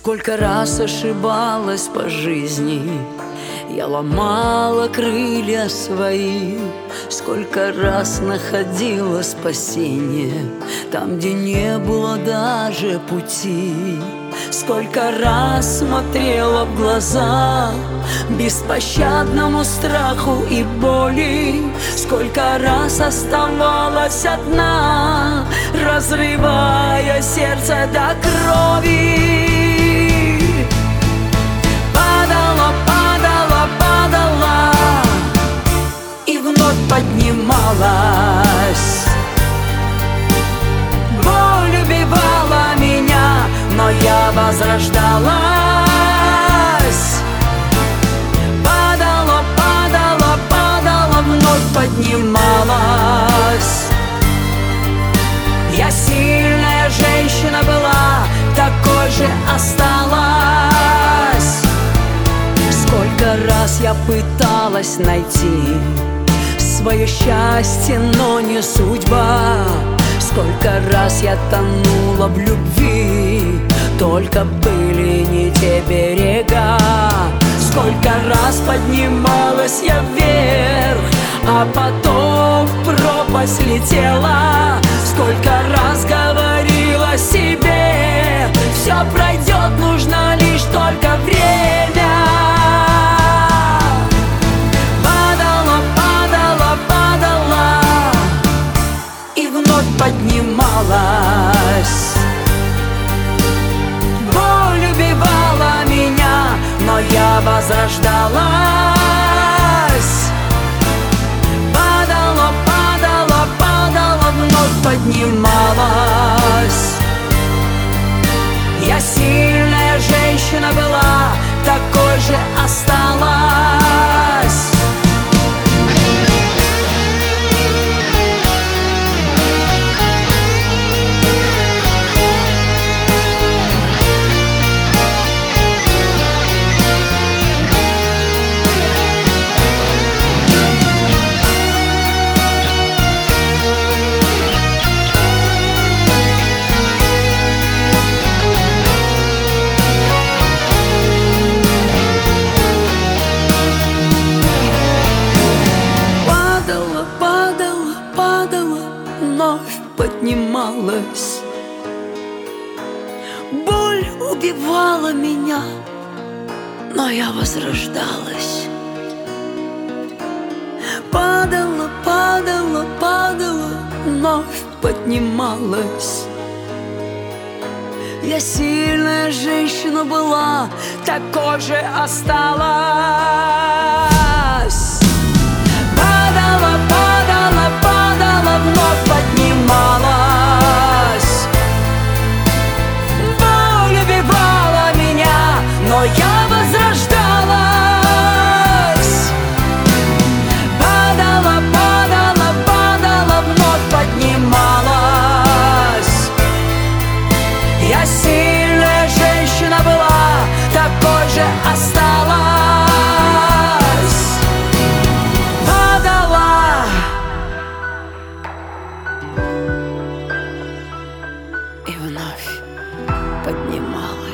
Сколько раз ошибалась по жизни, я ломала крылья свои. Сколько раз находила спасение там, где не было даже пути. Сколько раз смотрела в глаза беспощадному страху и боли. Сколько раз оставалась одна, разрывая сердце до крови. Падала, падала, падала и вновь поднималась. Боль убивала меня, но я возрождалась. Падала, падала, падала, вновь поднималась. Я сильная женщина была, такой же осталась. Сколько раз я пыталась найти свое счастье, но не судьба. Сколько раз я тонула в любви, только были не те берега. Сколько раз поднималась я вверх, а потом в пропасть летела. Сколько раз говорила себе: все пройдет, нужно лишь только время. Падала, падала, падала и вновь поднималась. Боль убивала меня, но я возрождалась. Падала, падала, падала, вновь поднималась. Я сильная женщина была, такой же осталась. Вновь поднималась. Боль убивала меня, но я возрождалась. Падала, падала, падала, вновь поднималась. Я сильная женщина была, такой же осталась. Падала, падала, падала, вновь поднималась. Боль убивала меня, но я возрождалась. Падала, падала, падала, вновь поднималась. Я сильная женщина была, такой же осталась. Падала и вновь поднималась.